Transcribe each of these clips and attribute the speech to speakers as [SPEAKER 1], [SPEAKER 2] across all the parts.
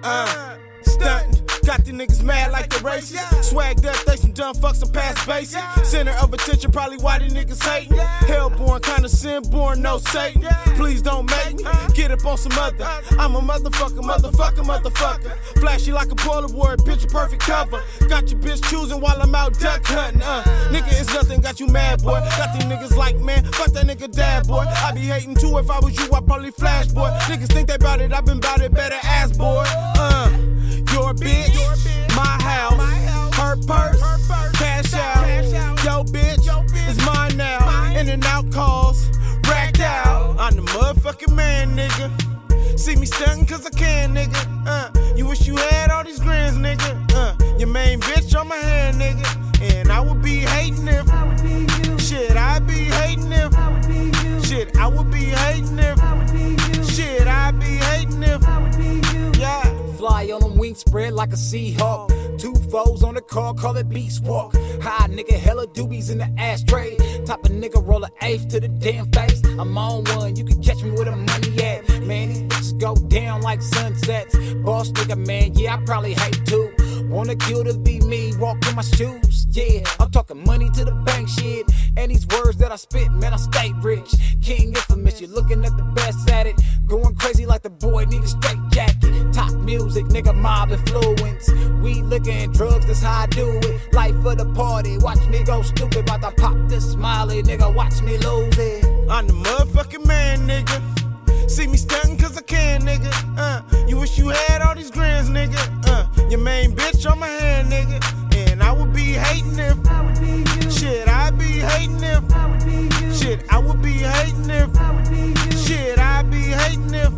[SPEAKER 1] Stuntin', got these niggas mad like the racist. Swagged up, they some dumb fucks, some past basic. Center of attention, probably why these niggas hatin'. Hellborn, kinda sin born, no Satan. Please don't make me get up on some other. I'm a motherfucker. Flashy like a Polaroid, picture perfect cover. Got your bitch choosing while I'm out duck hunting. Nigga, it's nothing, got you mad, boy. Got these niggas like, man, fuck that nigga dad, boy. I be hating too, if I was you, I'd probably flash, boy. Niggas think they bout it, I been bout it, better ask, boy. Your bitch, my house, her purse, cash out. Yo bitch, it's mine now. In and out calls, racked out. I'm the motherfucking man, nigga. See me stuntin' cause I can, nigga. You wish you had all these grands, nigga. Your main bitch on my hand, nigga. And I would be hating if shit, I'd be hating if shit, I would be hating if shit, I'd be hating if yeah.
[SPEAKER 2] Fly on them wings spread like a Seahawk. 2 foes on the car, call it beast walk. High nigga, hella doobies in the ashtray. Type of nigga roll an eighth to the damn face. I'm on one, you can catch me where the money at. Man, these bitches go down like sunsets. Boss nigga, man, yeah, I probably hate too. Wanna kill to be me, walk in my shoes. Yeah, I'm talking money to the bank shit. And these words that I spit, man, I stay rich. King infamous, you're looking at the best at it. Going crazy like the boy need a straight jacket. Top music, nigga, mob influence. We looking drugs, that's how I do it. Life of the party, watch me go stupid. About to pop this smiley, nigga, watch me lose it.
[SPEAKER 1] I'm the motherfucking man, nigga. See me stuntin' cause I can, nigga. You wish you had all these grands, nigga. Your main bitch on my hand, nigga. And I would be hating if shit, I'd be hating if shit, I would be hating if shit, I'd be hating if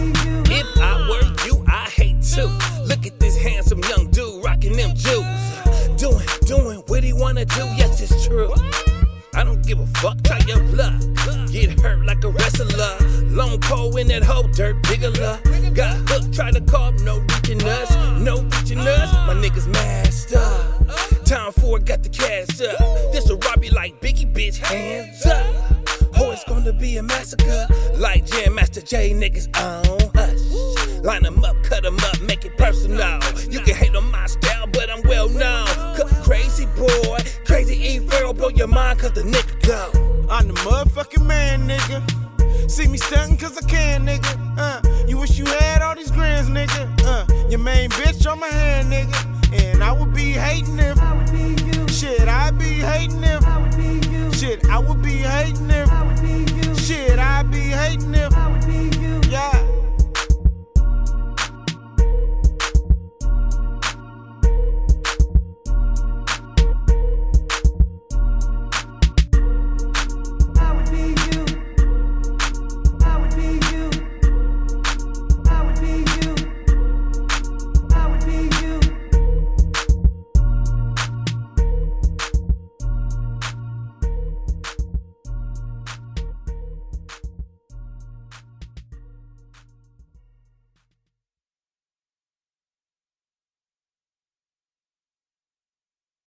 [SPEAKER 3] I were you, I hate too. Look at this handsome young dude rocking them jewels. Doing what he wanna do, yes it's true. I don't give a fuck, try your luck. Get hurt like a wrestler. Long pole in that hoe, dirt bigger. Got hooked, try to carve, no reaching us. My niggas masked up. Time for it, got the cash up. This a robbery like Biggie, bitch, hands up. Oh, it's gonna be a massacre. Like Jam Master J, niggas on hush. Line them up, cut them up, make it personal. You can hate on my style, but I'm well known. Crazy boy, crazy E. Pharaoh, blow your mind cause the nigga go.
[SPEAKER 1] I'm the motherfucking man, nigga. See me stuntin' cause I can, nigga. You wish you had all these grands, nigga. Your main bitch on my hand, nigga. And I would be hating if shit, I'd be hating if shit, I would be hating if